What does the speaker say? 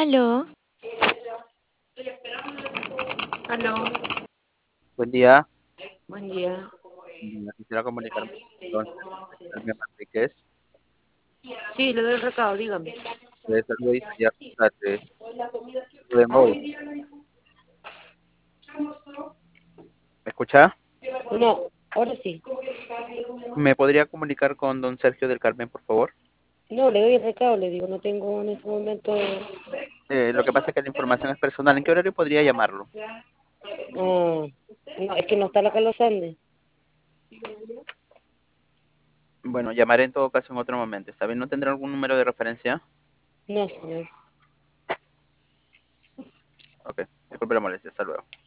Aló, Aló, Buen día. buen día. Quisiera comunicarme con Carmen Enríquez. Sí, le doy el recado, dígame. De salud y María Rosate, de Mou. ¿Me escucha? No, ahora sí. ¿Me podría comunicar con don Sergio del Carmen, por favor? No, le doy el recado, le digo, no tengo en este momento. Lo que pasa es que la información es personal. ¿En qué horario podría llamarlo? No, es que no está la Carlos Andes. Bueno, llamaré en todo caso en otro momento. ¿Está bien? ¿No tendrá algún número de referencia? No, señor. Ok, disculpe la molestia. Hasta luego.